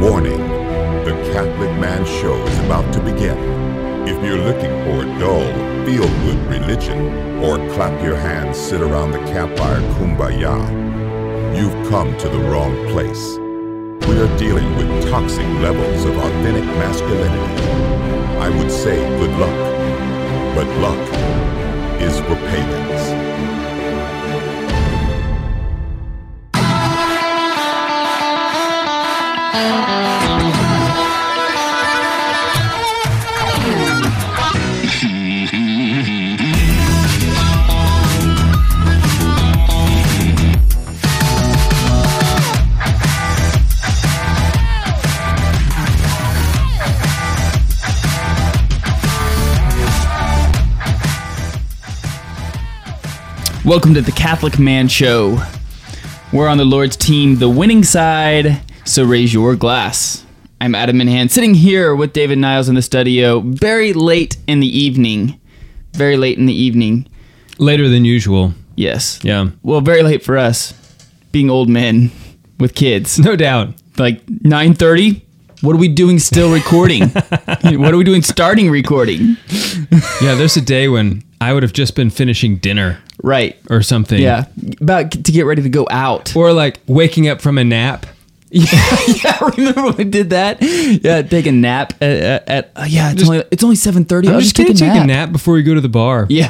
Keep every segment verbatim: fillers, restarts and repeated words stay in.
Warning, the Catholic Man Show is about to begin. If you're looking for dull, feel-good religion, or clap your hands, sit around the campfire kumbaya, you've come to the wrong place. We are dealing with toxic levels of authentic masculinity. I would say good luck, but luck is for pagans. Welcome to the Catholic Man Show. We're on the Lord's team, the winning side, so raise your glass. I'm Adam Minhan, sitting here with David Niles in the studio, very late in the evening. Very late in the evening. Later than usual. Yes. Yeah. Well, very late for us, being old men with kids. No doubt. Like nine thirty? What are we doing still recording? What are we doing starting recording? Yeah, there's a day when I would have just been finishing dinner. Right. Or something. Yeah. About to get ready to go out. Or like waking up from a nap. Yeah, yeah. Remember when we did that? Yeah, take a nap at, at, at uh, yeah. It's Just- only it's only seven thirty. I'm I'll just just gonna take a take nap. a nap before you go to the bar. Yeah.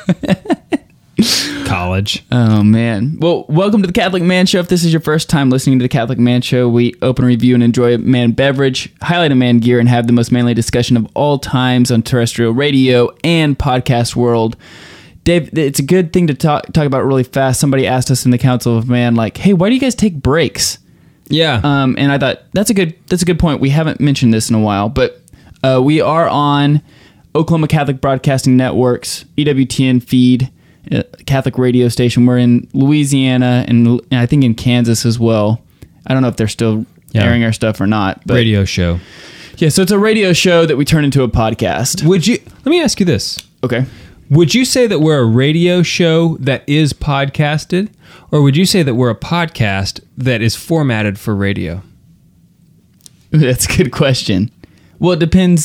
College. Oh man. Well, welcome to the Catholic Man Show. If this is your first time listening to the Catholic Man Show, we open, review, and enjoy a man beverage, highlight a man gear, and have the most manly discussion of all times on terrestrial radio and podcast world. Dave, it's a good thing to talk talk about really fast. Somebody asked us in the Council of Man, like, "Hey, why do you guys take breaks?" Yeah. Um, and I thought that's a good that's a good point. We haven't mentioned this in a while, but uh, we are on Oklahoma Catholic Broadcasting Network's E W T N feed, uh, Catholic radio station. We're in Louisiana and, and I think in Kansas as well. I don't know if they're still Yeah. airing our stuff or not. But Radio show. yeah, so it's a radio show that we turn into a podcast. Would you, let me ask you this. Okay. Would you say that we're a radio show that is podcasted? Or would you say that we're a podcast that is formatted for radio? That's a good question. Well, it depends.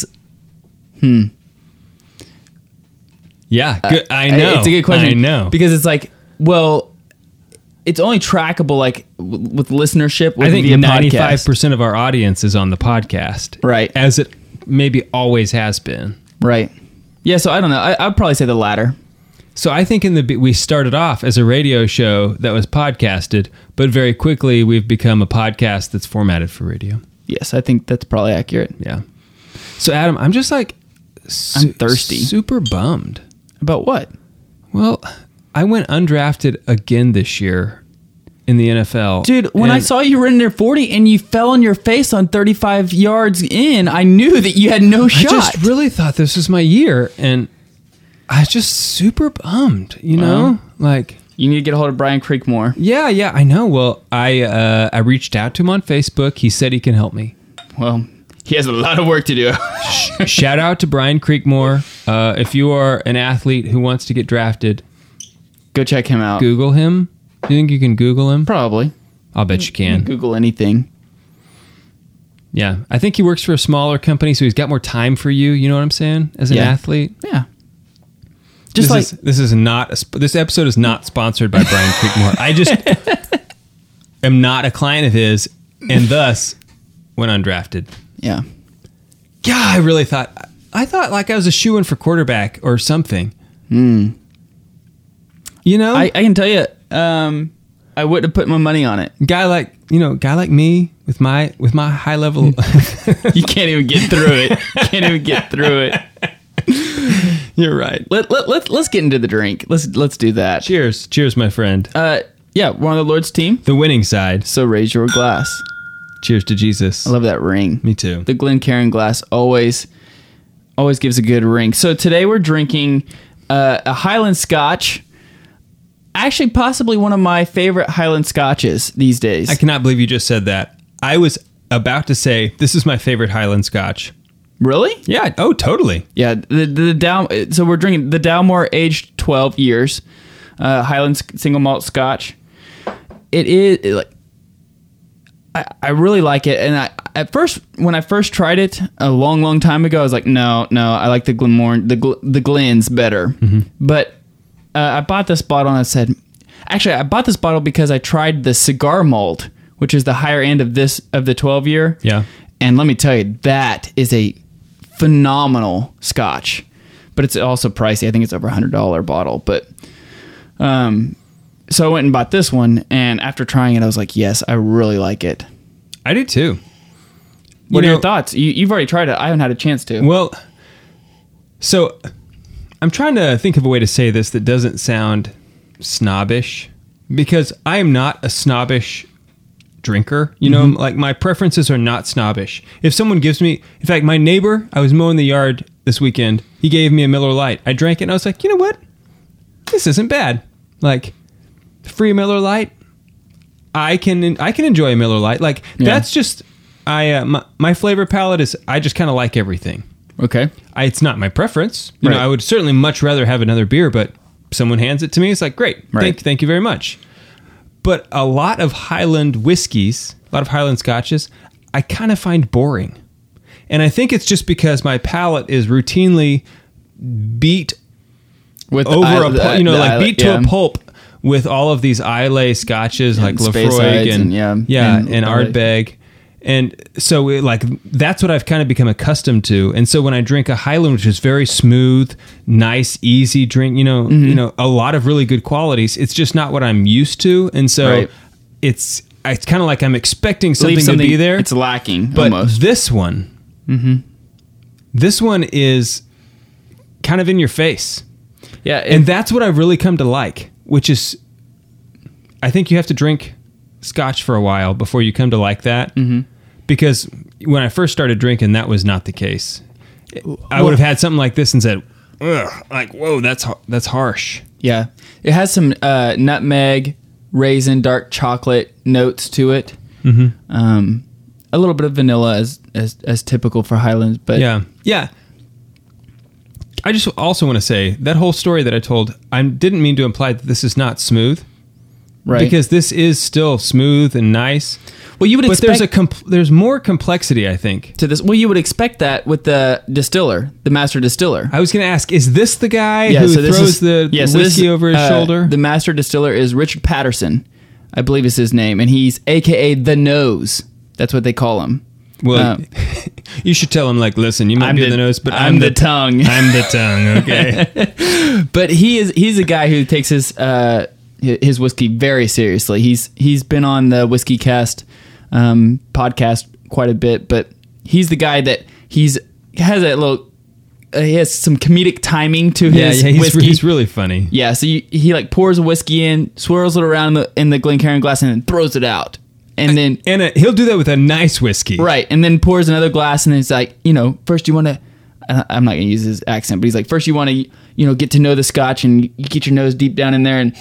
Yeah. Good. I know. It's a good question. I know. Because it's like, well, it's only trackable like w- with listenership. With I think via ninety-five podcast. percent of our audience is on the podcast. Right. As it maybe always has been. Right. Yeah, so I don't know. I, I'd probably say the latter. So I think in the be- we started off as a radio show that was podcasted, but very quickly we've become a podcast that's formatted for radio. Yes, I think that's probably accurate. Yeah. So Adam, I'm just like su- I'm thirsty. super bummed. About what? Well, I went undrafted again this year in the N F L. Dude, when I And saw you running there forty and you fell on your face on thirty-five yards in, I knew that you had no I shot. just really thought this was my year, and I was just super bummed, you know? Like, You need to get a hold of Brian Creekmore. yeah, yeah, I know. Well, I uh, I reached out to him on Facebook. He said he can help me. Well, he has a lot of work to do. Shout out to Brian Creekmore. Uh, if you are an athlete who wants to get drafted, Go check him out. Google him. Do you think you can Google him? Probably. I'll bet you can. Google anything. Yeah. I think he works for a smaller company, so he's got more time for you. You know what I'm saying? As an Yeah. athlete. Yeah. Just this like... is, this is not a, sp- this episode is not sponsored by Brian Creekmore. I just am not a client of his, and thus went undrafted. Yeah. Yeah, I really thought I thought like I was a shoo-in for quarterback or something. Hmm. You know, I, I can tell you, um, I wouldn't have put my money on it. guy like you know, guy like me with my with my high level. You can't even get through it. Can't even get through it. You're right. Let, let, let, let's get into the drink. Let's let's do that. Cheers, cheers, my friend. Uh, yeah, we're on the Lord's team, The winning side. so raise your glass. Cheers to Jesus. I love that ring. Me too. The Glencairn glass always always gives a good ring. So today we're drinking uh, a Highland Scotch. Actually, possibly one of my favorite Highland Scotches these days. I cannot believe you just said that. I was about to say this is my favorite Highland Scotch. Really? Yeah. Oh, totally. Yeah. The the Dow. So we're drinking the Dalmore, aged twelve years, uh, Highland single malt Scotch. It is it, like I I really like it, and I at first, when I first tried it a long, long time ago, I was like, no, no, I like the Glenmorangie, the Gl- the Glens better. Mm-hmm. But uh, I bought this bottle and I said, actually, I bought this bottle because I tried the cigar malt, which is the higher end of this of the twelve year. Yeah. And let me tell you, that is a phenomenal Scotch, but it's also pricey. I think it's over a hundred dollar bottle. But um, so I went and bought this one, and after trying it, I was like, yes, I really like it. I do too. What You are know- your thoughts? You, you've already tried it. I haven't had a chance to. Well, so I'm trying to think of a way to say this that doesn't sound snobbish, because I am not a snobbish drinker. You know, Mm-hmm. like my preferences are not snobbish. If someone gives me, in fact, my neighbor, I was mowing the yard this weekend. He gave me a Miller Lite. I drank it and I was like, you know what? This isn't bad. Like, free Miller Lite. I can I can enjoy a Miller Lite. Like Yeah. that's just I uh, my, my flavor palette is I just kind of like everything. Okay. I, it's not my preference. You know, Right. I would certainly much rather have another beer, but someone hands it to me, it's like, great, Right. thank, thank you very much. But a lot of Highland whiskeys, a lot of Highland scotches, I kind of find boring. And I think it's just because my palate is routinely beat With over I- a pul- the- you know, the like I- beat to yeah. a pulp with all of these Islay scotches like and Lefroy Speyside and, and, yeah, yeah, and and, Islay. Ardbeg. And so it, like that's what I've kind of become accustomed to. And so when I drink a Highland, which is very smooth, nice, easy drink, you know, Mm-hmm. you know, a lot of really good qualities, it's just not what I'm used to. And so Right. it's it's kind of like I'm expecting something, Leave to be there. It's lacking But almost. this one, this one is kind of in your face. Yeah. It, And that's what I've really come to like, which is, I think you have to drink Scotch for a while before you come to like that. Mm-hmm. Because when I first started drinking, that was not the case. I would have had something like this and said, ugh, like, whoa, that's har- that's harsh. yeah. It has some uh, nutmeg, raisin, dark chocolate notes to it. Mm-hmm. Um, a little bit of vanilla as, as as typical for Highlands, but Yeah. Yeah. I just also want to say that whole story that I told, I didn't mean to imply that this is not smooth. right. Because this is still smooth and nice. well, you would But expect there's a comp- there's more complexity, I think. to this. Well, you would expect that with the distiller, the master distiller. I was going to ask, is this the guy who this throws is- the yeah, so this whiskey is, over his uh, shoulder? The master distiller is Richard Patterson, I believe is his name, and he's A K A the Nose. That's what they call him. well, um, you should tell him, like, listen, you might I'm be the- the nose, but I'm I'm, the tongue. I'm the tongue, okay? But he is he's a guy who takes his uh, his whiskey very seriously. He's he's been on the Whiskey Cast um, podcast quite a bit, but he's the guy that he's has a little uh, he has some comedic timing to yeah, his yeah, he's, whiskey. he's really funny. Yeah, so you, he like pours a whiskey in, swirls it around in the, in the Glencairn glass, and then throws it out. And then And uh, he'll do that with a nice whiskey. right, and then pours another glass, and then it's like, you know, first you want to. I'm not gonna use his accent, but he's like, first you want to, you know, get to know the Scotch, and you get your nose deep down in there, and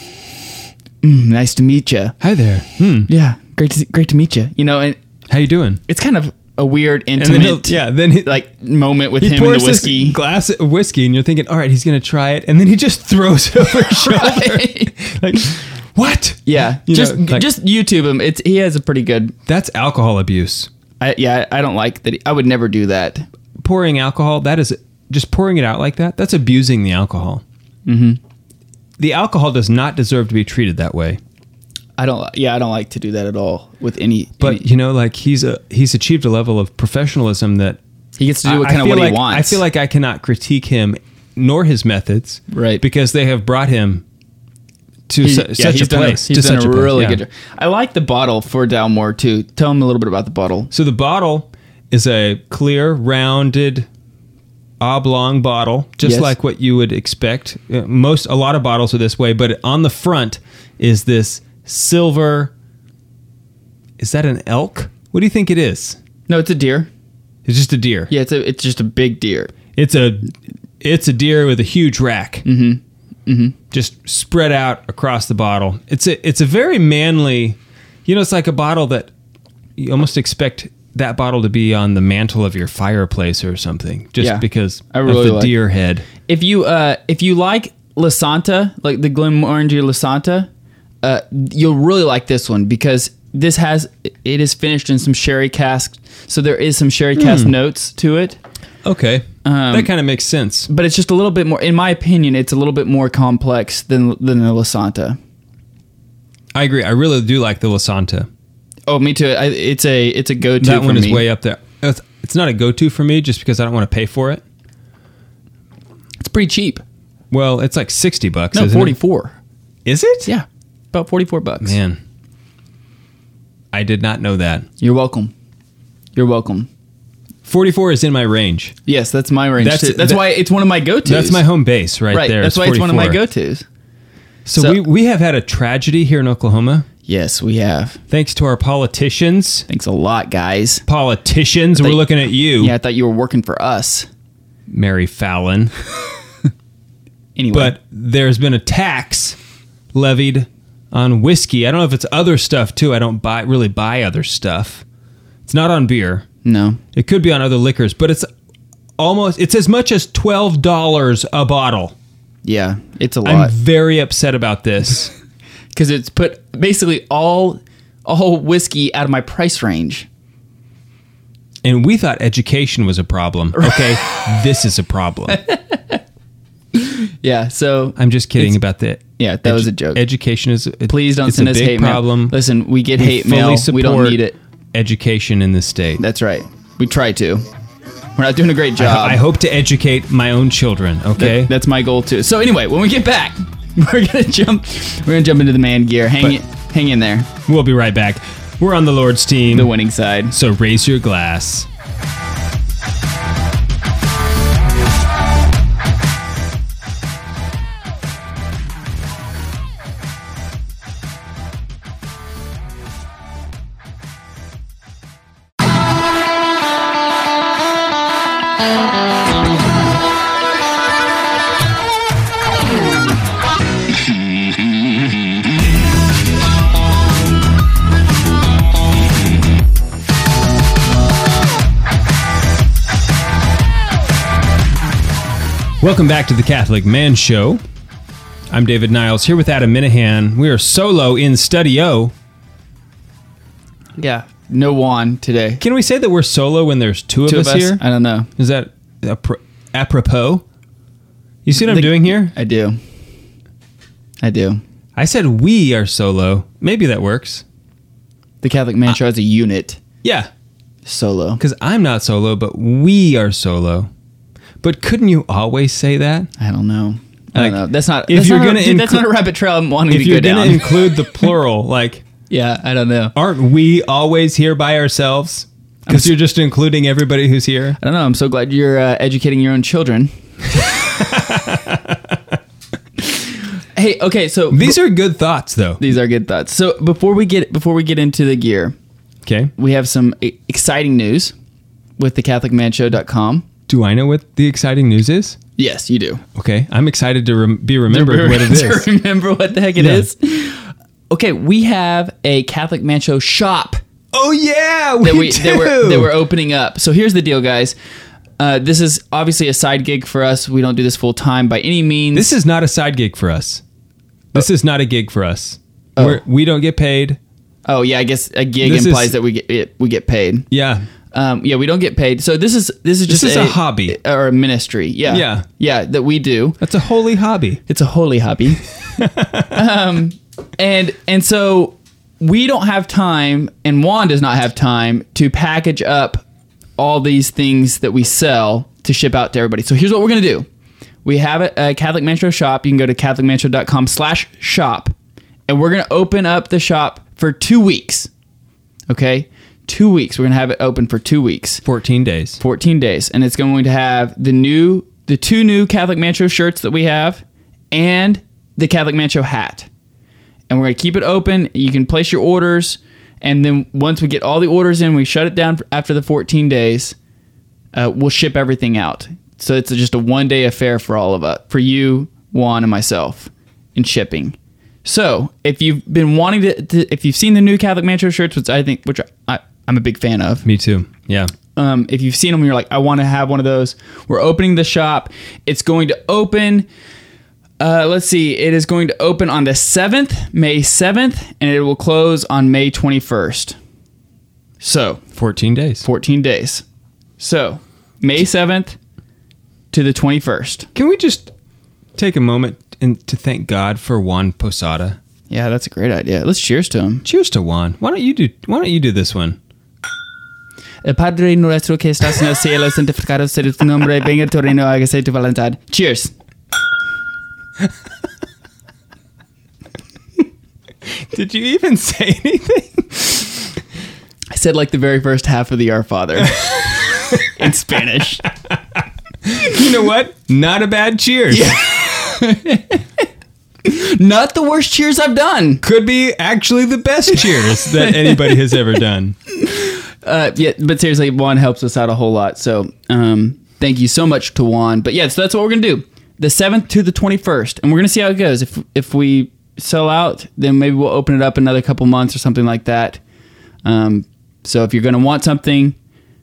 mm, nice to meet you. Hi there. Hmm. Yeah, great to great to meet you. You know, and How you doing? it's kind of a weird, And then he'll, intimate, yeah, then he, like moment with he him and pours the whiskey. this glass of whiskey, and you're thinking, all right, he's going to try it. And then he just throws it over his shoulder. Right. Like, what? Yeah, You just know, like- just YouTube him. It's he has a pretty good. That's alcohol abuse. I, yeah, I don't like that. He, I would never do that. Pouring alcohol, that is just pouring it out like that. That's abusing the alcohol. Mm-hmm. The alcohol does not deserve to be treated that way. I don't. Yeah, I don't like to do that at all with any. But any- you know, like he's a he's achieved a level of professionalism that he gets to do I- what I kind of feel what like, he wants. I feel like I cannot critique him nor his methods, Right. Because they have brought him to He- su- yeah, such he's a done place. he's to done such a place, really yeah. good job. I like the bottle for Dalmore too. Tell him a little bit about the bottle. So the bottle is a clear, rounded, oblong bottle, just Yes. like what you would expect. Uh, Most, a lot of bottles are this way, but on the front is this silver. Is that an elk? What do you think it is? No, it's a deer. It's just a deer. Yeah, it's a. It's just a big deer. It's a, it's a deer with a huge rack. Mm-hmm. Mm-hmm. Just spread out across the bottle. It's a, it's a very manly. You know, it's like a bottle that you almost expect that bottle to be on the mantle of your fireplace or something, just Yeah, because I really of the like- deer head. If you uh if you like Lasanta, like the Glenmorangie Lasanta, uh you'll really like this one because this has it is finished in some sherry cask, so there is some sherry cask notes to it. Okay. Um, that kind of makes sense. But it's just a little bit more, in my opinion, it's a little bit more complex than than the Lasanta. I agree. I really do like the Lasanta. Oh, me too. I, it's a it's a go to. That for one is me. way up there. It's, it's not a go to for me just because I don't want to pay for it. It's pretty cheap. Well, it's like sixty bucks. No, isn't forty-four. It? Is it? Yeah, about forty-four bucks. Man, I did not know that. You're welcome. You're welcome. forty-four is in my range. Yes, that's my range. That's- That's, that's that- why it's one of my go-tos. That's my home base right, right. there. That's is why it's one of my forty-four. go-tos. So, So- we, we have had a tragedy here in Oklahoma. Yes, we have. Thanks to our politicians. Thanks a lot, guys. Politicians, we're you- looking at you, Yeah, I thought you were working for us. Mary Fallon. Anyway, But there's been a tax levied on whiskey. I don't know if it's other stuff too. I don't buy really buy other stuff. It's not on beer. no. It could be on other liquors, but it's almost it's as much as twelve dollars a bottle. Yeah, it's a I'm lot very upset about this. because it's put basically all all whiskey out of my price range. And we thought education was a problem. Okay, this is a problem. Yeah, so I'm just kidding It's- about that. yeah, that was a joke. Education is it, Please don't it's send a us big hate problem. mail. Listen, we get We hate fully mail. We support don't need it. Education in this state. That's right. We try to. We're not doing a great job. I hope to educate my own children. Okay. That- that's my goal too. So anyway, when we get back, we're gonna jump. We're gonna jump into the man gear. Hang But- it, hang in there. We'll be right back. We're on the Lord's team. The winning side. So raise your glass. Welcome back to the Catholic Man Show. I'm David Niles here with Adam Minahan. We are solo in studio. Yeah. No Juan today. Can we say that we're solo when there's two of Two us, of us. here? I don't know. Is that apro- apropos? You see what I'm The- doing here? I do. I do. I said we are solo. Maybe that works. The Catholic Man Show as a unit. Yeah, Solo. because I'm not solo, but we are solo. But couldn't you always say that? I don't know. I Like, don't know. That's not. if That's you're not a- gonna dude, that's inclu- not a rabbit trail I'm wanting If to go you're going down. to include the plural, like, yeah, I don't know. aren't we always here by ourselves? Because I'm s- you're just including everybody who's here. I don't know. I'm so glad you're uh, educating your own children. Hey, okay, so These are good thoughts, though. these are good thoughts. So before we get before we get into the gear, Okay. we have some e- exciting news with the Catholic Man Show dot com. Do I know what the exciting news is? Yes, you do. Okay. I'm excited to rem- be remembered what it is. To remember what the heck it Yeah. is. Okay, we have a Catholic Man Show shop Oh, yeah. We that we do. that we're, that we're opening up. So here's the deal, guys. Uh, this is obviously a side gig for us. We don't do this full time by any means. This is not a side gig for us. This is not a gig for us. Oh. We're, we don't get paid. oh yeah, I guess a gig This implies is- that we get it, we get paid. Yeah. Um, yeah, we don't get paid. So this is this is This just is a hobby. or a ministry. Yeah, Yeah. yeah, that we do. That's a holy hobby. It's a holy hobby. um, and and so we don't have time, and Juan does not have time to package up all these things that we sell to ship out to everybody. So here's what we're gonna do. We have a, a Catholic Man Show shop. You can go to Catholic Man Show dot com slash shop, and we're gonna open up the shop for two weeks. Okay, two weeks. We're gonna have it open for two weeks. fourteen days. fourteen days, and it's going to have the new the two new Catholic Man Show shirts that we have and the Catholic Man Show hat. And we're going to keep it open. You can place your orders, and then once we get all the orders in, we shut it down after the fourteen days. Uh, we'll ship everything out. So it's just a one-day affair for all of us, for you, Juan, and myself in shipping. So if you've been wanting to, to if you've seen the new Catholic Man Show shirts, which I think, which I, I'm a big fan of, Me too. Yeah. um, if you've seen them, you're like, I want to have one of those. We're opening the shop. It's going to open Uh, let's see. It is going to open on the seventh, May seventh, and it will close on May twenty-first. So, fourteen days. fourteen days. So, May seventh to the twenty-first. Can we just take a moment and to thank God for Juan Posada? Yeah, that's a great idea. Let's cheers to him. Cheers to Juan. Why don't you do why don't you do this one? El Padre nuestro que estás en el cielo, santificado sea tu nombre, venga tu reino, hágase tu voluntad. Cheers. Did you even say anything? I said like the very first half of the Our Father in Spanish. You know what? Not a bad cheers. Yeah. Not the worst cheers I've done. Could be actually the best cheers that anybody has ever done. Uh, yeah, but seriously, Juan helps us out a whole lot. So um, thank you so much to Juan. But yeah, so that's what we're going to do. The seventh to the twenty-first. And we're going to see how it goes. If if we sell out, then maybe we'll open it up another couple months or something like that. Um, so if you're going to want something...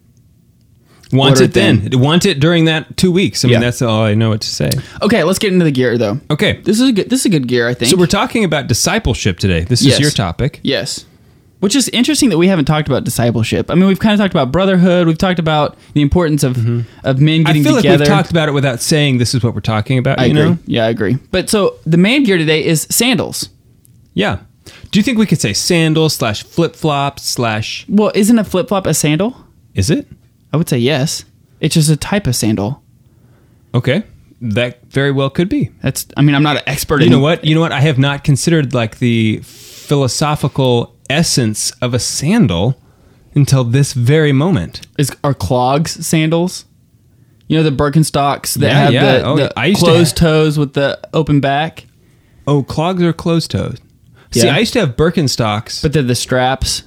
Want order it then. Want it during that two weeks. I mean, Yeah. that's all I know what to say. Okay, let's get into the gear, though. Okay. This is a good, this is a good gear, I think. So we're talking about discipleship today. This Yes. is your topic. Yes. Which is interesting that we haven't talked about discipleship. I mean, we've kind of talked about brotherhood. We've talked about the importance of, of men I getting feel together. like we've talked about it without saying this is what we're talking about, I you agree. know? Yeah, I agree. But so the main gear today is sandals. Yeah. Do you think we could say sandals slash flip-flops slash... Well, isn't a flip-flop a sandal? Is it? I would say yes. It's just a type of sandal. Okay. That very well could be. That's. I mean, I'm not an expert You in know what? You know what? I have not considered like the philosophical essence of a sandal until this very moment. Is are clogs sandals? You know the Birkenstocks that Yeah, have yeah. the, Oh, the I used to closed have- toes with the open back, Oh, clogs are closed-toed. See, Yeah. I used to have Birkenstocks. but they're the straps.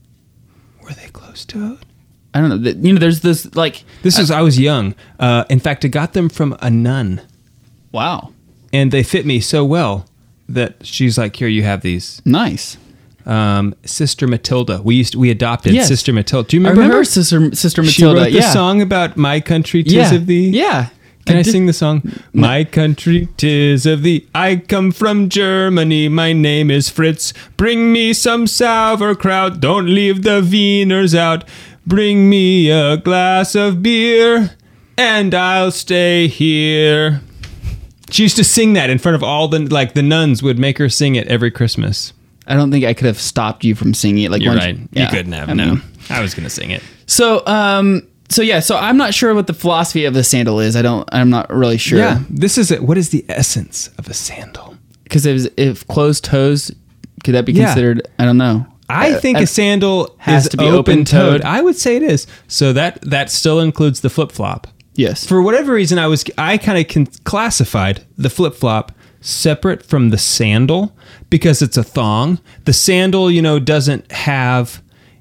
Were they closed-toed? I don't know. The, you know, there's this like. This is, I was young. Uh, in fact, I got them from a nun. Wow, And they fit me so well that she's like, here, you have these. nice. Um, Sister Matilda. We used to, we adopted Yes. Sister Matilda. Do you I remember, remember her? Sister Sister She Matilda. wrote the yeah. song about My Country, 'Tis yeah. of Thee. Yeah. Can I, did- sing the song? My country, 'tis of thee. I come from Germany. My name is Fritz. Bring me some sauerkraut. Don't leave the wieners out. Bring me a glass of beer, and I'll stay here. She used to sing that in front of all the, like, the nuns would make her sing it every Christmas. I don't think I could have stopped you from singing it. Like You're once- right. yeah. You couldn't have. I no. mean- I was going to sing it. So, um, so yeah, so I'm not sure what the philosophy of the sandal is. I don't. I'm not really sure. Yeah. This is it. What is the essence of a sandal? Because if, if closed toes, could that be Yeah. considered? I don't know. I think I- a sandal has is to be open-toed. open-toed. I would say it is. So that that still includes the flip-flop. Yes. For whatever reason, I was I kind of con- classified the flip-flop separate from the sandal because it's a thong. The sandal, you know, doesn't have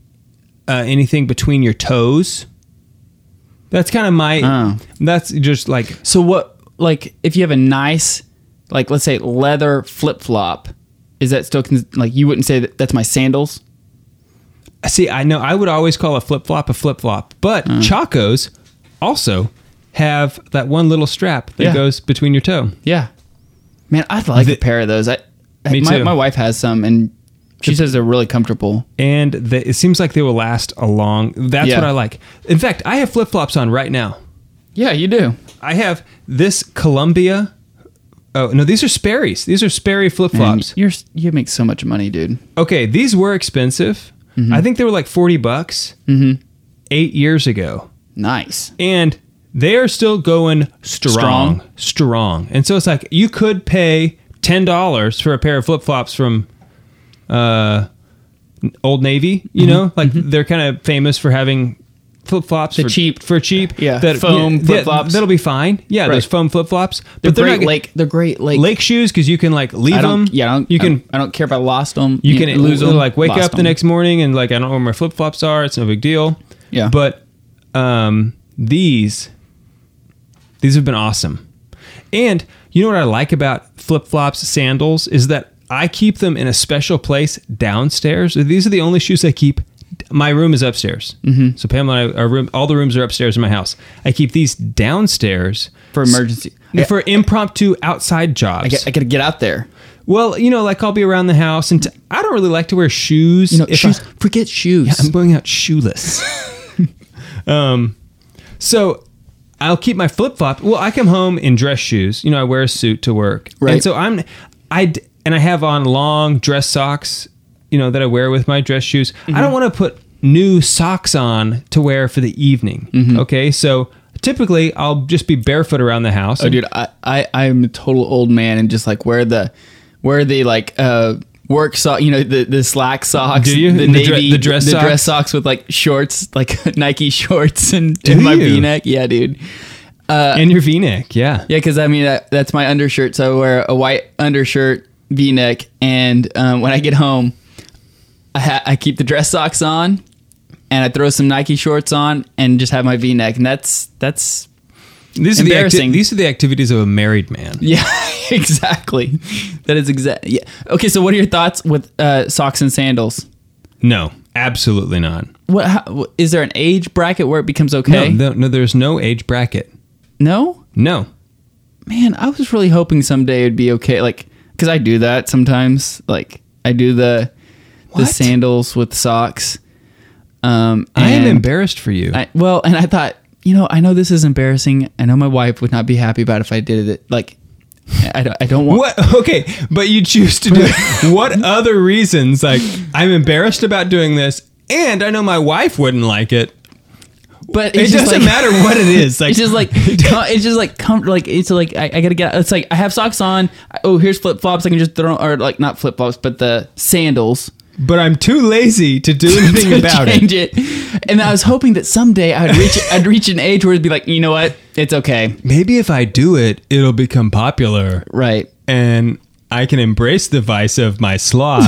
uh, anything between your toes. That's kind of my. Oh. That's just like So what? Like, if you have a nice, like, let's say leather flip flop, is that still con- like you wouldn't say that that's my sandals? see. I know I would always call a flip-flop a flip-flop, but Uh. Chacos also have that one little strap that Yeah. goes between your toe. Yeah. Man, I'd like The- a pair of those. I, Me my, too. My wife has some, and she says they're really comfortable. And they, it seems like they will last a long. That's Yeah. what I like. In fact, I have flip flops on right now. Yeah, you do. I have this Columbia. Oh no, these are Sperry's. These are Sperry flip Man, flops. you're you make so much money, dude. Okay, these were expensive. Mm-hmm. I think they were like forty bucks eight years ago, Nice. and they are still going strong, Strong? strong. And so it's like you could pay ten dollars for a pair of flip flops from uh, Old Navy. You Mm-hmm. know, like they're kind of famous for having flip flops The for cheap- for cheap. yeah, foam yeah, flip-flops. That'll be fine. Yeah, Right. those foam flip flops. They're But they're great not lake. They're great lake. lake shoes because you can like leave I don't, them. yeah, I don't, You I can don't, I don't care if I lost them. you can lose them. like wake lost up the them. next morning and like I don't know where my flip flops are. It's no big deal. Yeah. But um, these these have been awesome. And you know what I like about flip flops, sandals, is that I keep them in a special place downstairs. These are the only shoes I keep. My room is upstairs. Mm-hmm. So Pamela and I, our room, all the rooms are upstairs in my house. I keep these downstairs for emergency. for impromptu outside jobs. I, got, I gotta get out there. Well, you know, like I'll be around the house, and t- I don't really like to wear shoes. You know, If shoes. I- forget shoes. Yeah, I'm going out shoeless. um, so I'll keep my flip flop. Well, I come home in dress shoes. You know, I wear a suit to work, Right. and so I'm, I d- and I have on long dress socks. You know, that I wear with my dress shoes. Mm-hmm. I don't want to put new socks on to wear for the evening. Mm-hmm. Okay, so typically I'll just be barefoot around the house. Oh, dude, I, I I'm a total old man and just like wear the wear the like uh work sock, you know, the the slack socks. Do you? The, The navy, dre- the dress the socks? dress socks with like shorts, like Nike shorts, and, Do and my you? V-neck. Yeah, dude. and your V-neck, yeah. Yeah, because I mean that, that's my undershirt. So I wear a white undershirt, V-neck, and um, when I get home, I ha- I keep the dress socks on, and I throw some Nike shorts on, and just have my V-neck, and that's that's These are the acti- Embarrassing. these are the activities of a married man. yeah, exactly. That is exact. Yeah. Okay, so what are your thoughts with uh, socks and sandals? No, absolutely not. What how, is there an age bracket where it becomes okay? No, no, no, there's no age bracket. No? No. Man, I was really hoping someday it'd be okay. Like, because I do that sometimes. Like, I do the the What? sandals with socks. Um, I am and embarrassed for you. I, well, and I thought, you know, I know this is embarrassing. I know my wife would not be happy about it if I did it. Like, I don't, I don't want. What? Okay, but you choose to do it. What other reasons? Like, I'm embarrassed about doing this, and I know my wife wouldn't like it. But It it's just doesn't like- matter what it is. Like, It's just like it's just like com- like it's like I, I gotta get. It's like I have socks on. Oh, here's flip flops. I can just throw or like not flip flops, but the sandals. but I'm too lazy to do anything to about it. change it. And I was hoping that someday I'd reach I'd reach an age where it'd be like, you know what, it's okay, Maybe if I do it, it'll become popular, right? and I can embrace the vice of my sloth.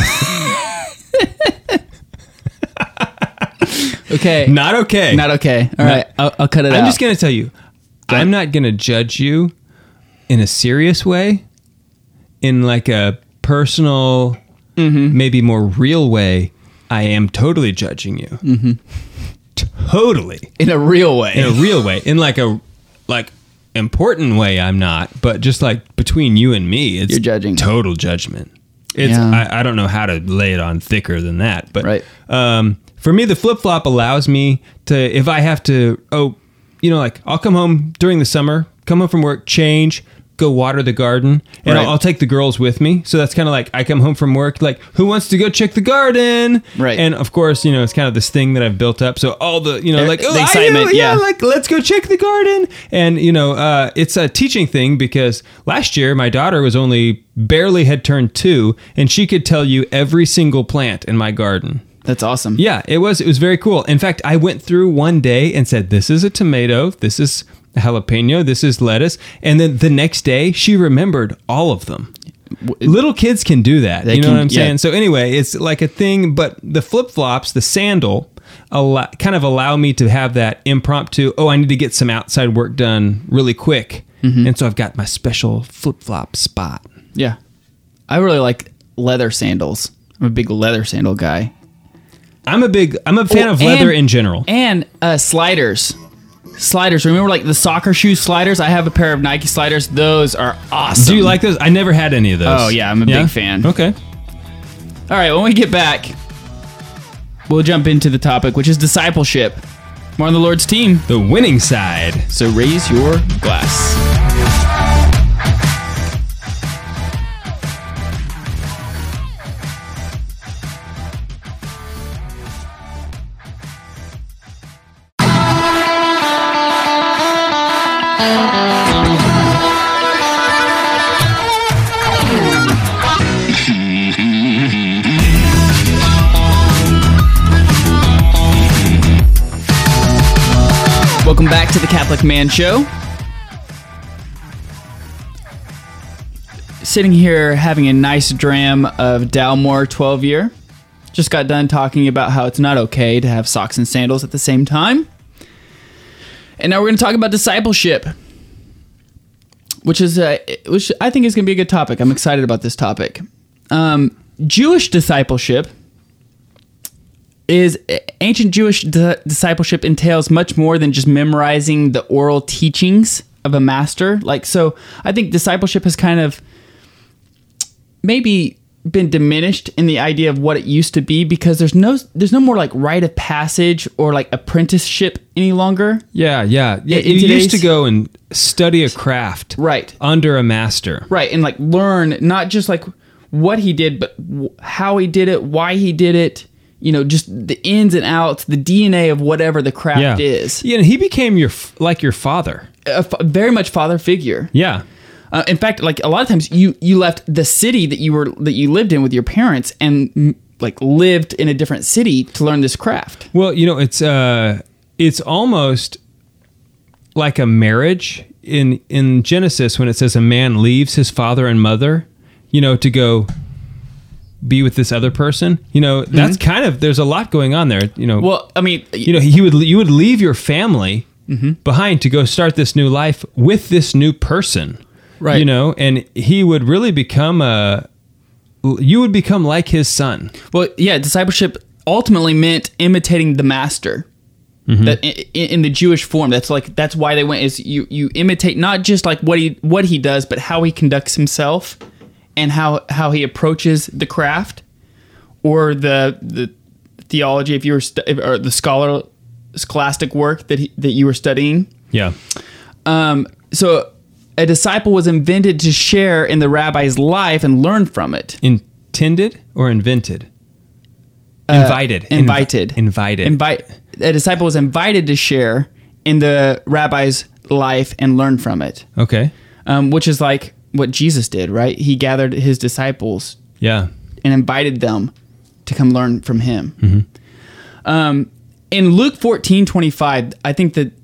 Okay, Not okay. not okay. All right, I'll, I'll cut it out. I'm just gonna tell you, I'm not gonna judge you in a serious way, in like a personal, Mm-hmm. maybe more real way. I am totally judging you. Mm-hmm. Totally in a real way. in a real way, in like a like important way. I'm not, but just like between you and me, it's You're judging. total judgment. It's Yeah. I, I don't know how to lay it on thicker than that, but Right. um, for me, the flip flop allows me to, if I have to, oh, you know, like I'll come home during the summer, come home from work, change, go water the garden, and Right. I'll, I'll take the girls with me. So that's kind of like I come home from work, like who wants to go check the garden? Right. And of course, you know, it's kind of this thing that I've built up. So all the, you know, Er, like the oh, excitement, I do, yeah, yeah. like let's go check the garden. And you know, uh, it's a teaching thing because last year my daughter was only barely had turned two, and she could tell you every single plant in my garden. That's awesome. Yeah, it was. It was very cool. In fact, I went through one day and said, "This is a tomato. This is a jalapeno. This is lettuce." And then the next day, she remembered all of them. Little kids can do that. They You know can- what I'm yeah. saying? So anyway, it's like a thing. But the flip flops, the sandal, allow, kind of allow me to have that impromptu. Oh, I need to get some outside work done really quick, Mm-hmm. and so I've got my special flip flop spot. Yeah. I really like leather sandals. I'm a big leather sandal guy. I'm a big. I'm a fan Oh, of leather and- in general. And uh, sliders. Sliders. Remember like the soccer shoe sliders? I have a pair of Nike sliders. Those are awesome. Do you like those? I never had any of those. Oh, yeah, I'm a big fan. Okay. All right, when we get back, we'll jump into the topic, which is discipleship. We're on the Lord's team, The winning side. so raise your glass. Welcome back to the Catholic Man Show. Sitting here having a nice dram of Dalmore twelve year. Just got done talking about how it's not okay to have socks and sandals at the same time. And now we're going to talk about discipleship, which is uh, which I think is going to be a good topic. I'm excited about this topic. Um, Jewish discipleship is ancient Jewish di- discipleship entails much more than just memorizing the oral teachings of a master. Like, so I think discipleship has kind of maybe been diminished in the idea of what it used to be, because there's no there's no more like rite of passage or like apprenticeship any longer. Yeah, yeah. yeah In you today's- used to go and study a craft Right. under a master. Right, and like learn not just like what he did, but w- how he did it, why he did it, you know, just the ins and outs, the D N A of whatever the craft Yeah. is. Yeah, and he became your f- like your father. A f- very much father figure. Yeah. Uh, in fact, like a lot of times you you left the city that you were that you lived in with your parents and mm, like lived in a different city to learn this craft. Well, you know, it's uh it's almost like a marriage in in Genesis when it says a man leaves his father and mother, you know, to go be with this other person. You know, that's kind of there's a lot going on there, you know. Well, I mean, you know, he would you would leave your family behind to go start this new life with this new person. Right. You know, and he would really become a you would become like his son. well, yeah, discipleship ultimately meant imitating the master. That in, in the Jewish form, that's like that's why they went is you you imitate not just like what he what he does, but how he conducts himself and how how he approaches the craft or the the theology if you were stu- or the scholar scholastic work that he, that you were studying. Yeah. Um, so a disciple was invented to share in the rabbi's life and learn from it. Intended or invented? Invited. Uh, invited. Inv- invited. Invite. A disciple was invited to share in the rabbi's life and learn from it, Okay. um, which is like what Jesus did, right? He gathered his disciples Yeah. and invited them to come learn from him. Mm-hmm. Um, in Luke fourteen twenty-five, I think that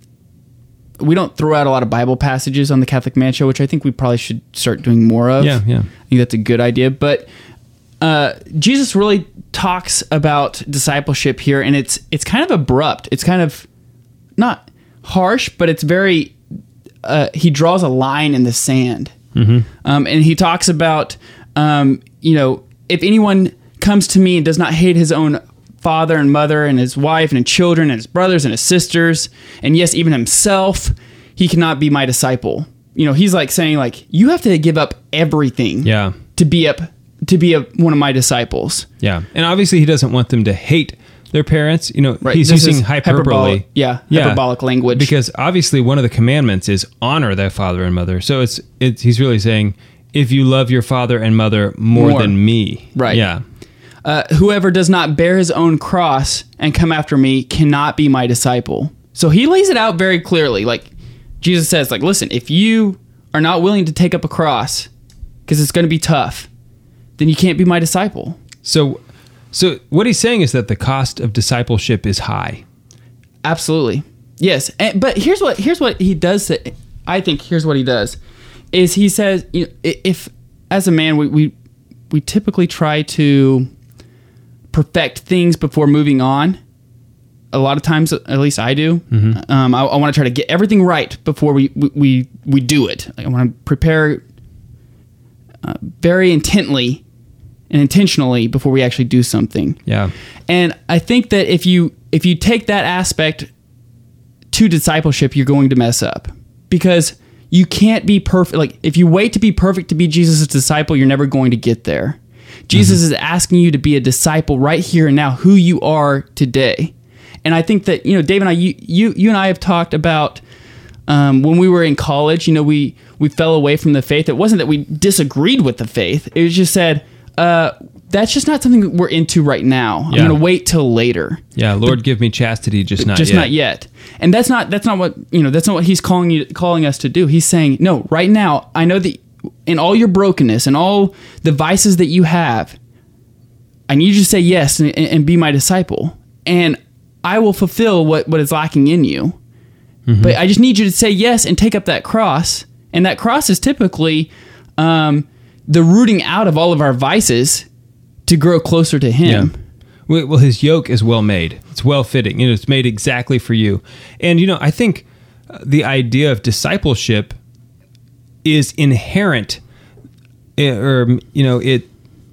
we don't throw out a lot of Bible passages on the Catholic Man Show, which I think we probably should start doing more of. Yeah, yeah. I think that's a good idea. But uh, Jesus really talks about discipleship here, and it's it's kind of abrupt. It's kind of not harsh, but it's very. Uh, he draws a line in the sand, um, and he talks about, um, you know, if anyone comes to me and does not hate his own father and mother and his wife and his children and his brothers and his sisters, and yes, even himself, he cannot be my disciple. You know, he's like saying, like, you have to give up everything Yeah. to be up to be a, one of my disciples. Yeah. And obviously he doesn't want them to hate their parents. You know, Right. he's This using is hyperbole. hyperbolic- yeah, hyperbolic language. Because obviously one of the commandments is honor thy father and mother. So it's it's he's really saying, if you love your father and mother more, More. than me. Right. Yeah. Uh, whoever does not bear his own cross and come after me cannot be my disciple. So he lays it out very clearly. Like Jesus says, like, listen, if you are not willing to take up a cross because it's going to be tough, then you can't be my disciple. So so what he's saying is that the cost of discipleship is high. Absolutely. Yes. And, but here's what here's what he does. Say, I think here's what he does is he says, you know, if as a man we we, we typically try to perfect things before moving on. A lot of times, at least I do. Mm-hmm. Um, I, I want to try to get everything right before we we we, we do it. Like, I want to prepare uh, very intently and intentionally before we actually do something. Yeah. And I think that if you if you take that aspect to discipleship, you're going to mess up, because you can't be perfect. Like if you wait to be perfect to be Jesus' disciple, you're never going to get there. Jesus Mm-hmm. is asking you to be a disciple right here and now, who you are today. And I think that, you know, Dave and I, you you, you and I have talked about um, when we were in college, you know, we we fell away from the faith. It wasn't that we disagreed with the faith. It was just said, uh, that's just not something that we're into right now. I'm Yeah. going to wait till later. Yeah. Lord, give me chastity, just not just yet. not yet. And that's not that's not what, you know, that's not what he's calling you calling us to do. He's saying, no, right now, I know that in all your brokenness and all the vices that you have, I need you to say yes and, and be my disciple. And I will fulfill what, what is lacking in you. Mm-hmm. But I just need you to say yes and take up that cross. And that cross is typically um, the rooting out of all of our vices to grow closer to him. Well, well, his yoke is well made. It's well fitting. You know, it's made exactly for you. And, you know, I think uh, the idea of discipleship is inherent, eh, or, you know, it,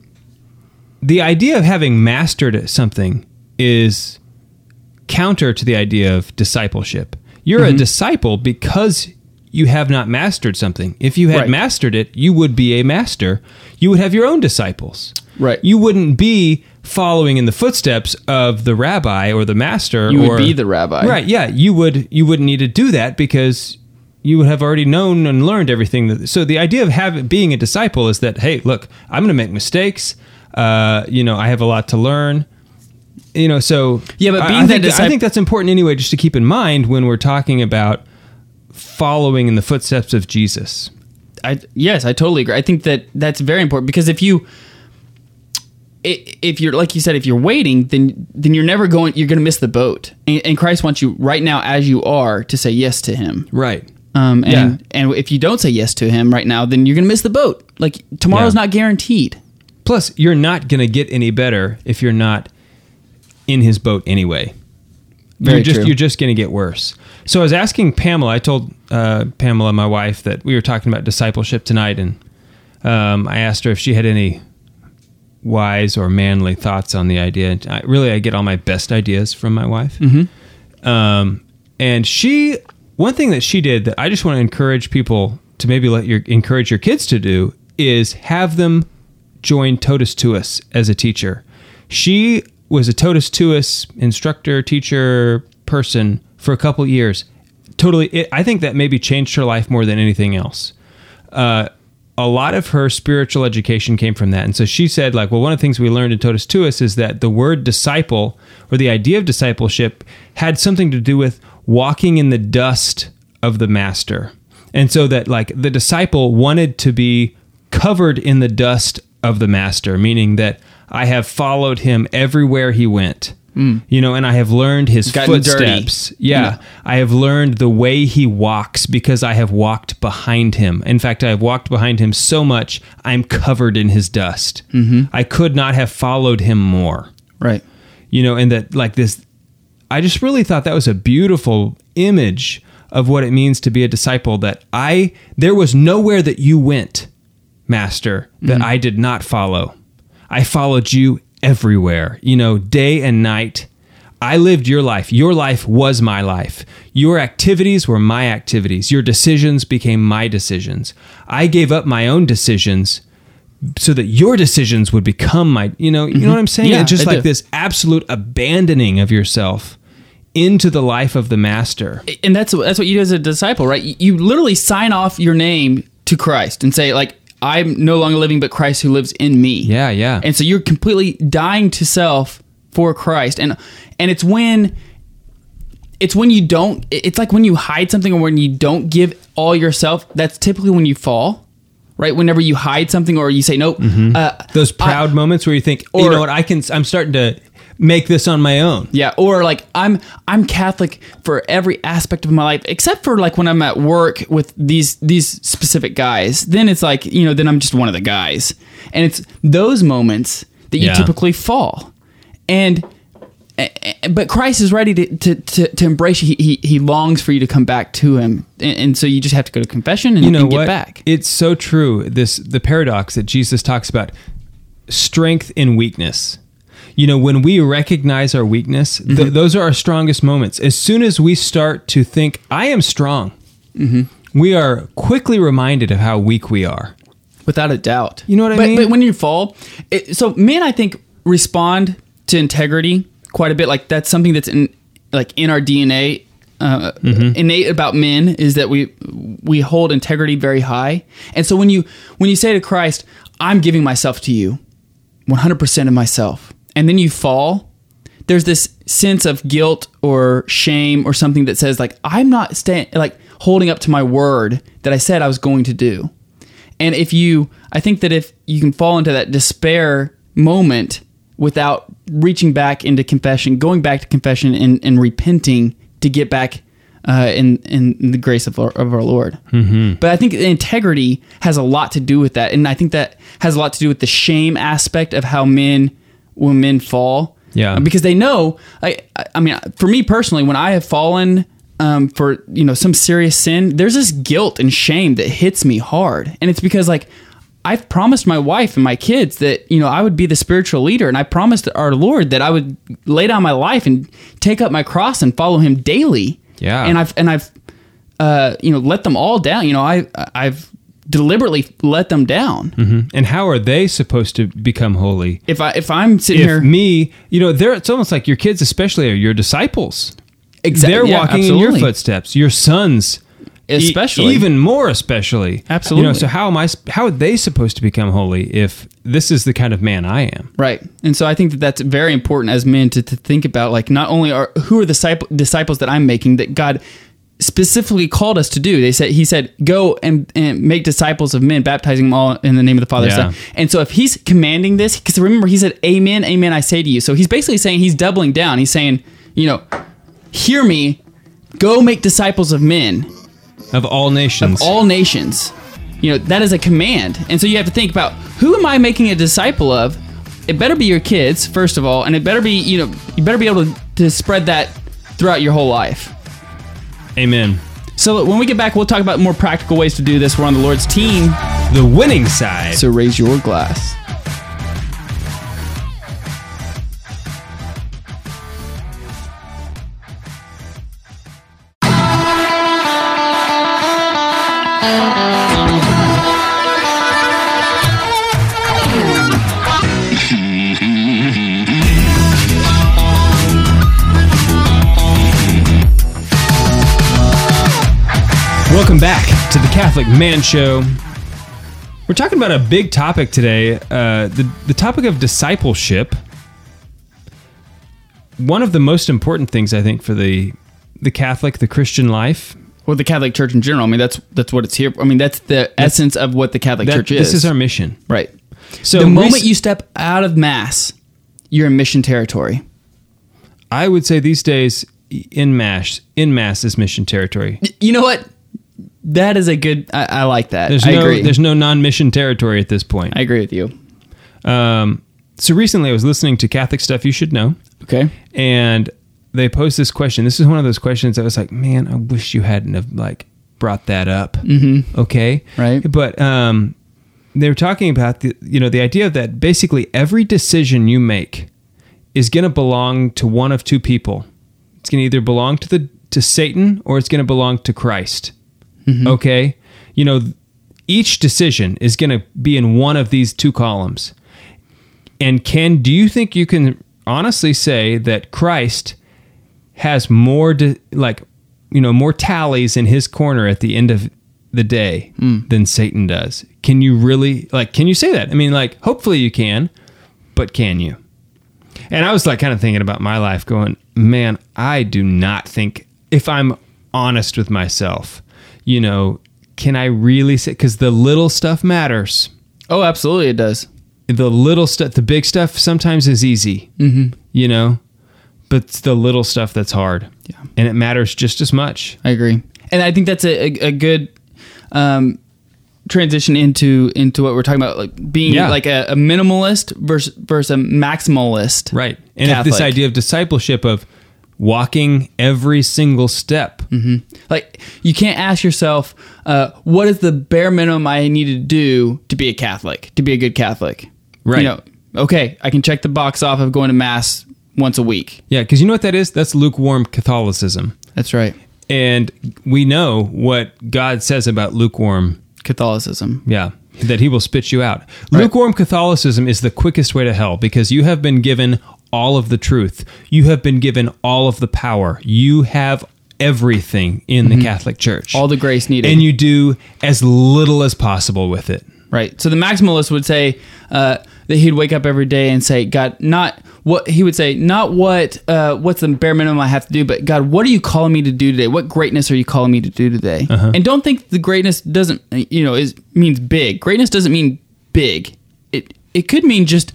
the idea of having mastered something is counter to the idea of discipleship. You're Mm-hmm. a disciple because you have not mastered something. If you had Right. mastered it, you would be a master. You would have your own disciples. Right. You wouldn't be following in the footsteps of the rabbi or the master. You would or, be the rabbi. Right, yeah. You would you wouldn't need to do that because you would have already known and learned everything. That, so the idea of having being a disciple is that, hey, look, I'm going to make mistakes. Uh, you know, I have a lot to learn. You know, so Yeah, but I- being I, that think, disciple- I think that's important anyway, just to keep in mind when we're talking about following in the footsteps of Jesus. I, yes, I totally agree. I think that that's very important because if you, i- if you're like you said, if you're waiting, then then you're never going. You're going to miss the boat. And, and Christ wants you right now, as you are, to say yes to Him. Right. Um, and Yeah. and if you don't say yes to Him right now, then you're going to miss the boat. Like tomorrow's Yeah. not guaranteed. Plus, you're not going to get any better if you're not in His boat anyway. Very you're just true. you're just going to get worse. So I was asking Pamela. I told uh, Pamela, my wife, that we were talking about discipleship tonight, and um, I asked her if she had any wise or manly thoughts on the idea. And I, really, I get all my best ideas from my wife. Mm-hmm. Um, and she, one thing that she did that I just want to encourage people to maybe let your encourage your kids to do is have them join Totus Tuus as a teacher. She was a Totus Tuus instructor, teacher, person for a couple years. Totally, it, I think that maybe changed her life more than anything else. Uh, a lot of her spiritual education came from that. And so she said, like, well, one of the things we learned in Totus Tuus is that the word disciple, or the idea of discipleship, had something to do with walking in the dust of the master. And so that, like, the disciple wanted to be covered in the dust of the master, meaning that I have followed him everywhere he went. Mm. You know, and I have learned his Gotten footsteps. dirty. Yeah. Yeah. I have learned the way he walks because I have walked behind him. In fact, I have walked behind him so much, I'm covered in his dust. Mm-hmm. I could not have followed him more. Right. You know, and that, like, this, I just really thought that was a beautiful image of what it means to be a disciple, that I, there was nowhere that you went, Master, that mm-hmm. I did not follow. I followed you everywhere, you know, day and night. I lived your life. Your life was my life. Your activities were my activities. Your decisions became my decisions. I gave up my own decisions so that your decisions would become my, you know, you know what I'm saying? Yeah, It's just I like do. this absolute abandoning of yourself into the life of the master. And that's that's what you do as a disciple, right? You, you literally sign off your name to Christ and say, like, I'm no longer living, but Christ who lives in me. Yeah, yeah. And so you're completely dying to self for Christ. And and it's when it's when you don't, it's like when you hide something or when you don't give all yourself, that's typically when you fall, right? Whenever you hide something or you say, nope. Mm-hmm. Uh, Those proud I, moments where you think, or, you know what, I can, I'm starting to make this on my own. Yeah, or like I'm I'm Catholic for every aspect of my life except for like when I'm at work with these these specific guys. Then it's like, you know, then I'm just one of the guys. And it's those moments that you Yeah. typically fall. And but Christ is ready to to, to, to embrace you. He, he he longs for you to come back to him. And, and so you just have to go to confession and, You know and get what? back. It's so true. This the paradox that Jesus talks about, strength in weakness. You know, when we recognize our weakness, th- Mm-hmm. those are our strongest moments. As soon as we start to think, I am strong, Mm-hmm. we are quickly reminded of how weak we are. Without a doubt. You know what I but, mean? But when you fall, it, so men, I think, respond to integrity quite a bit. Like that's something that's in like in our D N A, uh, Mm-hmm. innate about men is that we we hold integrity very high. And so when you when you say to Christ, I'm giving myself to you, one hundred percent of myself, and then you fall, there's this sense of guilt or shame or something that says like, I'm not staying, like holding up to my word that I said I was going to do. And if you, I think that if you can fall into that despair moment without reaching back into confession, going back to confession and, and repenting to get back uh, in, in the grace of our, of our Lord. Mm-hmm. But I think integrity has a lot to do with that. And I think that has a lot to do with the shame aspect of how men, when men fall. Yeah. Because they know, I, I mean, for me personally, when I have fallen um, for, you know, some serious sin, there's this guilt and shame that hits me hard. And it's because like, I've promised my wife and my kids that, you know, I would be the spiritual leader. And I promised our Lord that I would lay down my life and take up my cross and follow him daily. Yeah. And I've, and I've, uh, you know, let them all down. You know, I I've deliberately let them down. Mm-hmm. And how are they supposed to become holy? If I if I'm sitting If here, me, you know, they're it's almost like your kids, especially, are your disciples. Exactly. They're Yeah, walking absolutely. in your footsteps. Your sons, Especially. e- even more especially. Absolutely. You know, so how am I? How are they supposed to become holy if this is the kind of man I am? Right. And so I think that that's very important as men to, to think about, like, not only are who are the disciple, disciples that I'm making that God specifically called us to do. They said, he said, go and, and make disciples of men, baptizing them all in the name of the Father. Yeah. Son. And so if he's commanding this, because remember, he said, amen, amen, I say to you. So he's basically saying, he's doubling down. He's saying, you know, hear me, go make disciples of men. Of all nations. Of all nations. You know, that is a command. And so you have to think about, who am I making a disciple of? It better be your kids, first of all, and it better be, you know, you better be able to, to spread that throughout your whole life. Amen. So when we get back, we'll talk about more practical ways to do this. We're on the Lord's team. The winning side. So raise your glass. Welcome back to the Catholic Man Show. We're talking about a big topic today, uh, the, the topic of discipleship. One of the most important things, I think, for the the Catholic, the Christian life. Well, the Catholic Church in general. I mean, that's that's what it's here. I mean, that's the essence of what the Catholic That, Church is. this is our mission. right. So the moment rec- you step out of Mass, you're in mission territory. I would say these days, in mass, in mass is mission territory. You know what? That is a good. I, I like that. There's I no agree. there's no non-mission territory at this point. I agree with you. Um, so recently, I was listening to Catholic Stuff You Should Know. Okay. And they posed this question. This is one of those questions that was like, man, I wish you hadn't have like brought that up. Mm-hmm. Okay. Right. But um, they were talking about the, you know, the idea that basically every decision you make is going to belong to one of two people. It's going to either belong to the, to Satan or it's going to belong to Christ. Mm-hmm. Okay. You know, each decision is going to be in one of these two columns. And Ken, do you think you can honestly say that Christ has more, de- like, you know, more tallies in his corner at the end of the day mm. than Satan does? Can you really, like, can you say that? I mean, like, hopefully you can, but can you? And I was like kind of thinking about my life going, man, I do not think, if I'm honest with myself, you know, can I really say, because the little stuff matters. Oh, absolutely it does. The little stuff, the big stuff sometimes is easy, mm-hmm. you know, but it's the little stuff that's hard. Yeah. And it matters just as much. I agree. And I think that's a, a, a good um, transition into into what we're talking about, like being Yeah. like a, a minimalist versus, versus a maximalist. Right. And if this Catholic. idea of discipleship of walking every single step. Mm-hmm. Like, you can't ask yourself, uh, what is the bare minimum I need to do to be a Catholic, to be a good Catholic? Right. You know, okay, I can check the box off of going to Mass once a week. Yeah, because you know what that is? That's lukewarm Catholicism. That's right. And we know what God says about lukewarm. Catholicism. Yeah, that he will spit you out. Right. Lukewarm Catholicism is the quickest way to hell because you have been given all of the truth. You have been given all of the power. You have everything in mm-hmm. the Catholic Church. All the grace needed. And you do as little as possible with it. Right. So the maximalist would say uh, that he'd wake up every day and say, God, not what he would say, not what uh, what's the bare minimum I have to do, but God, what are you calling me to do today? What greatness are you calling me to do today? Uh-huh. And don't think the greatness doesn't, you know, is means big. Greatness doesn't mean big. It it could mean just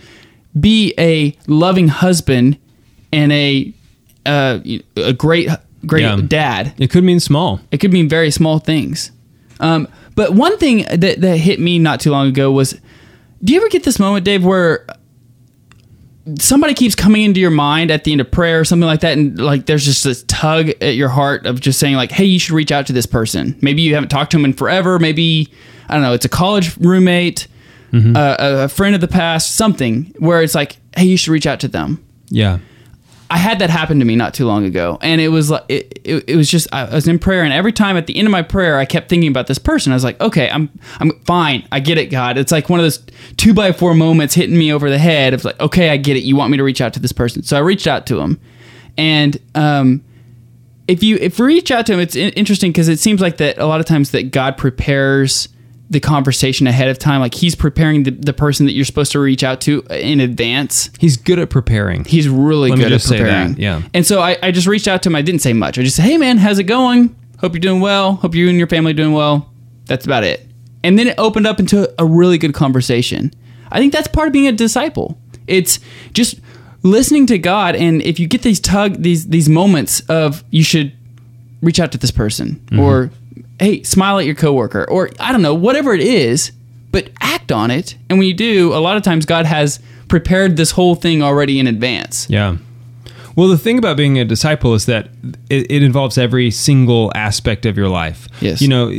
be a loving husband and a uh, a great great Yeah. dad. It could mean small. It could mean very small things. Um, but one thing that, that hit me not too long ago was, do you ever get this moment, Dave, where somebody keeps coming into your mind at the end of prayer or something like that, and like there's just this tug at your heart of just saying like, hey, you should reach out to this person. Maybe you haven't talked to him in forever. Maybe, I don't know, it's a college roommate, mm-hmm. uh, a friend of the past, something where it's like, hey, you should reach out to them. Yeah. I had that happen to me not too long ago, and it was like it, it, it was just I was in prayer, and every time at the end of my prayer, I kept thinking about this person. I was like, okay, I'm I'm fine. I get it, God. It's like one of those two by four moments hitting me over the head of like, okay, I get it. You want me to reach out to this person, so I reached out to him, and um, if you if you reach out to him, it's interesting because it seems like that a lot of times that God prepares the conversation ahead of time. Like he's preparing the, the person that you're supposed to reach out to in advance. He's good at preparing. He's really Let good me at just say preparing. that, yeah. And so I, I just reached out to him. I didn't say much. I just said, hey man, how's it going? Hope you're doing well. Hope you and your family are doing well. That's about it. And then it opened up into a really good conversation. I think that's part of being a disciple. It's just listening to God. And if you get these tug, these, these moments of you should reach out to this person mm-hmm. or hey, smile at your coworker, or I don't know, whatever it is, but act on it. And when you do, a lot of times God has prepared this whole thing already in advance. Yeah. Well, the thing about being a disciple is that it, it involves every single aspect of your life. Yes. You know,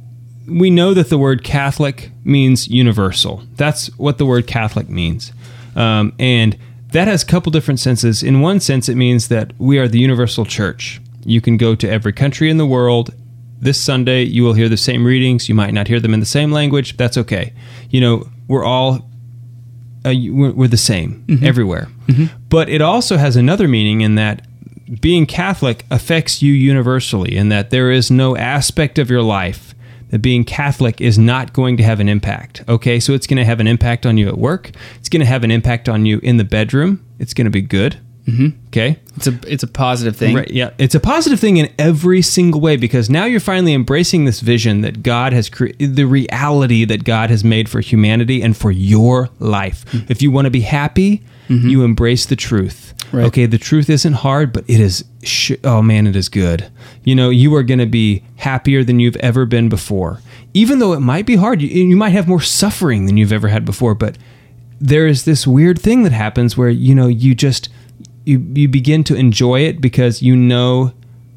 we know that the word Catholic means universal. That's what the word Catholic means. Um, and that has a couple different senses. In one sense, it means that we are the universal church. You can go to every country in the world. This Sunday, you will hear the same readings. You might not hear them in the same language. That's okay. You know, we're all, uh, we're, we're the same mm-hmm. everywhere. Mm-hmm. But it also has another meaning in that being Catholic affects you universally, in that there is no aspect of your life that being Catholic is not going to have an impact. Okay, so it's going to have an impact on you at work. It's going to have an impact on you in the bedroom. It's going to be good. Mm-hmm. Okay, it's a it's a positive thing. Right, yeah, it's a positive thing in every single way, because now you're finally embracing this vision that God has created, the reality that God has made for humanity and for your life. Mm-hmm. If you want to be happy, mm-hmm. you embrace the truth. Right. Okay, the truth isn't hard, but it is. Sh- oh man, it is good. You know, you are going to be happier than you've ever been before, even though it might be hard. You, you might have more suffering than you've ever had before, but there is this weird thing that happens where you know you just. You, you begin to enjoy it because you know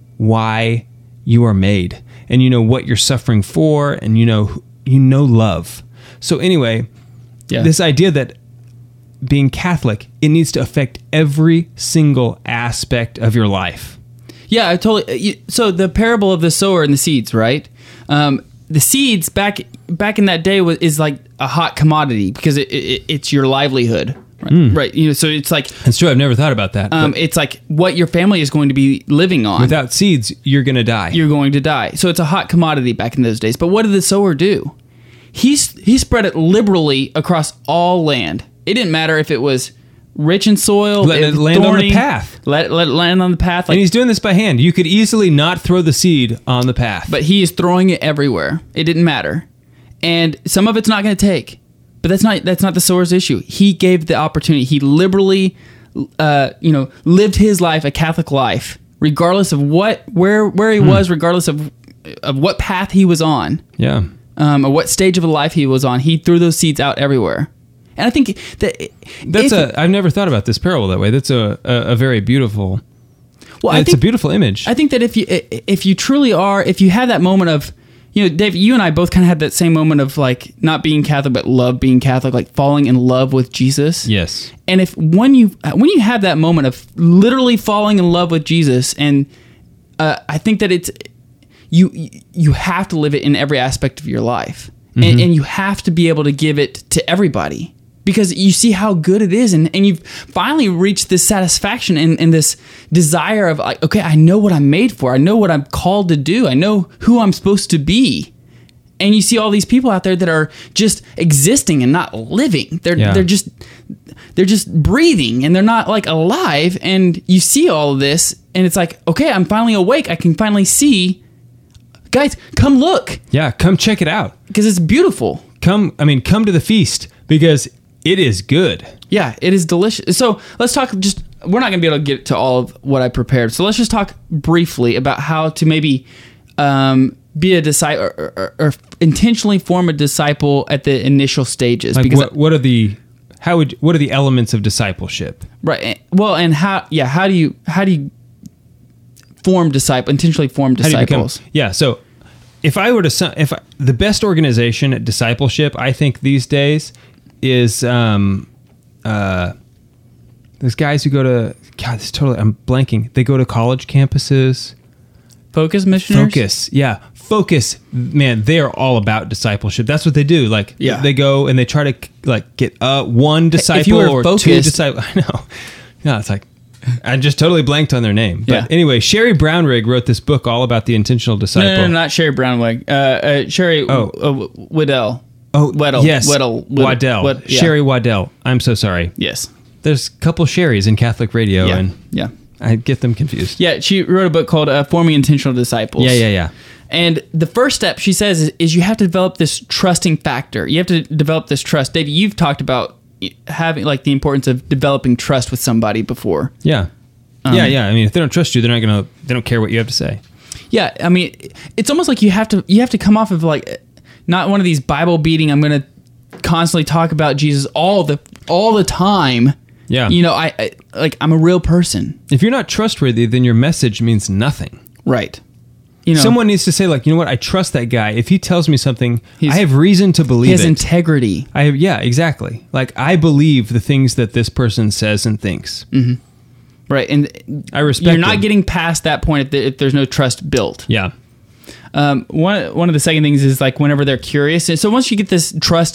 why you are made, and you know what you're suffering for, and you know you know love. So anyway, yeah. This idea that being Catholic, it needs to affect every single aspect of your life. Yeah, I totally. So the parable of the sower and the seeds, right? Um, the seeds back back in that day was is like a hot commodity because it, it, it's your livelihood. Right. Mm. Right. You know, so it's like that's true. I've never thought about that. Um, it's like what your family is going to be living on. Without seeds, you're going to die. You're going to die. So it's a hot commodity back in those days. But what did the sower do? He's he spread it liberally across all land. It didn't matter if it was rich in soil, let it land thorny, on the path. Let let it land on the path. Like, and he's doing this by hand. You could easily not throw the seed on the path, but he is throwing it everywhere. It didn't matter, and some of it's not going to take. But that's not that's not the sower's issue. He gave the opportunity. He liberally, uh, you know, lived his life, a Catholic life, regardless of what where where he hmm. was, regardless of of what path he was on. Yeah. Um, or what stage of life he was on. He threw those seeds out everywhere. And I think that that's a. I've never thought about this parable that way. That's a a, a very beautiful. Well, I it's think, a beautiful image. I think that if you if you truly are, if you have that moment of. You know, Dave, you and I both kind of had that same moment of like not being Catholic, but love being Catholic, like falling in love with Jesus. Yes. And if when you when you have that moment of literally falling in love with Jesus, and uh, I think that it's you you have to live it in every aspect of your life, mm-hmm. and, and you have to be able to give it to everybody. Because you see how good it is, and, and you've finally reached this satisfaction and, and this desire of, like, okay, I know what I'm made for. I know what I'm called to do. I know who I'm supposed to be. And you see all these people out there that are just existing and not living. They're yeah. they're just they're just breathing, and they're not like alive. And you see all of this, and it's like, okay, I'm finally awake. I can finally see. Guys, come look. Yeah, come check it out. Because it's beautiful. Come, I mean, come to the feast because. It is good. Yeah, it is delicious. So let's talk just, we're not going to be able to get to all of what I prepared. So let's just talk briefly about how to maybe um, be a disciple or, or, or intentionally form a disciple at the initial stages. Like because what, what are the, how would, what are the elements of discipleship? Right. Well, and how, yeah, how do you, how do you form disciple, intentionally form disciples? Become, yeah. So if I were to, if I, the best organization at discipleship, I think these days is um uh there's guys who go to God, this totally. I'm blanking. They go to college campuses. Focus missioners. Focus, yeah, focus. Man, they are all about discipleship. That's what they do. Like, Yeah. they go and they try to like get uh one disciple you were or focused- two disciples. I know. No, it's like I just totally blanked on their name. But Yeah. anyway, Sherry Brownrigg wrote this book all about the intentional disciple. No, no, no, not Sherry Brownweg. Uh, uh, Sherry Oh. uh, Waddell. Oh, Weddle. yes, Weddle. Weddle. Waddell. Wed- yeah. Sherry Waddell. I'm so sorry. Yes. There's a couple Sherrys in Catholic radio, Yeah. and Yeah. I get them confused. Yeah. She wrote a book called uh, Forming Intentional Disciples. Yeah, yeah, yeah. And the first step, she says, is, is you have to develop this trusting factor. You have to develop this trust. Dave, you've talked about having like the importance of developing trust with somebody before. Yeah. Um, yeah, yeah. I mean, if they don't trust you, they're not gonna. They don't care what you have to say. Yeah, I mean, it's almost like you have to you have to come off of like not one of these Bible beating. I'm going to constantly talk about Jesus all the all the time. Yeah. You know, I, I like I'm a real person. If you're not trustworthy, then your message means nothing. Right. You know, Someone needs to say, like, you know what? I trust that guy. If he tells me something, He's- I have reason to he believe has it. integrity. I have, yeah, exactly. Like, I believe the things that this person says and thinks. Right. And I respect you're not them. getting past that point if, the, if there's no trust built. Yeah. Um, one one of the second things is like whenever they're curious. And so once you get this trust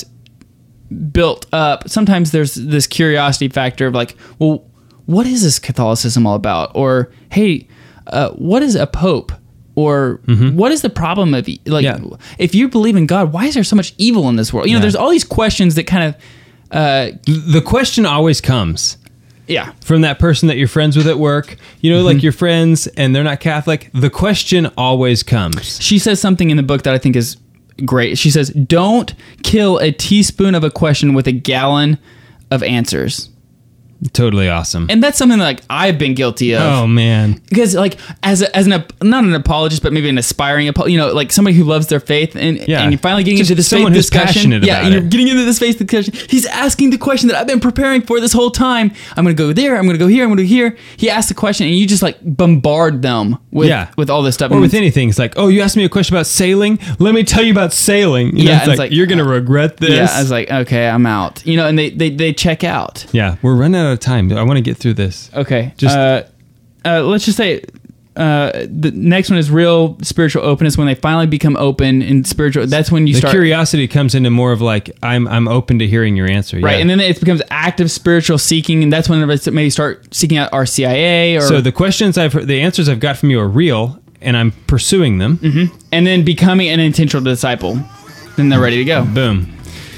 built up, sometimes there's this curiosity factor of like, well, what is this Catholicism all about? Or, hey, uh, what is a pope? Or what is the problem of e- like Yeah. if you believe in God, why is there so much evil in this world? You know, Yeah. there's all these questions that kind of uh, The question always comes yeah. from that person that you're friends with at work. You know, like your friends and they're not Catholic. The question always comes. She says something in the book that I think is great. She says, "Don't kill a teaspoon of a question with a gallon of answers." Totally awesome. And that's something that, like I've been guilty of. Oh, man. Because like as a, as an ap- not an apologist, but maybe an aspiring, apo- you know, like somebody who loves their faith, and Yeah. and you're finally getting Just into this someone faith who's discussion. passionate yeah, about and you're it. getting into this faith discussion. He's asking the question that I've been preparing for this whole time. I'm going to go there. I'm going to go here. I'm going to go here. He asks the question, and you just like bombard them with Yeah. with all this stuff. Or And with anything. It's like, oh, you asked me a question about sailing? Let me tell you about sailing. You know, Yeah, it's it's like, like, you're going to regret this. yeah, I was like, okay, I'm out. You know, and they they they check out. Yeah, we're running out of time. I want to get through this. Okay. Just- uh, uh, let's just say uh, the next one is real spiritual openness. When they finally become open in spiritual, that's when you The start curiosity comes into more of like, I'm I'm open to hearing your answer. right, yeah. and then it becomes active spiritual seeking, and that's when they maybe start seeking out R C I A or So the questions I've heard, the answers I've got from you are real, and I'm pursuing them. and then becoming an intentional disciple. Then they're ready to go. Boom.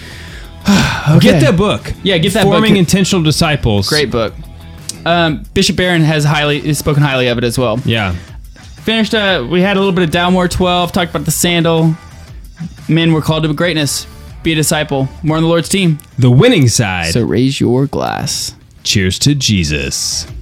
Okay. Get that book. Yeah, get that book. Forming Intentional Disciples. Great book. Um, Bishop Barron has highly has spoken highly of it as well. Yeah. Finished. Uh, we had a little bit of Downmore twelve. Talked about the sandal. Men were called to greatness. Be a disciple. More on the Lord's team. The winning side. So raise your glass. Cheers to Jesus.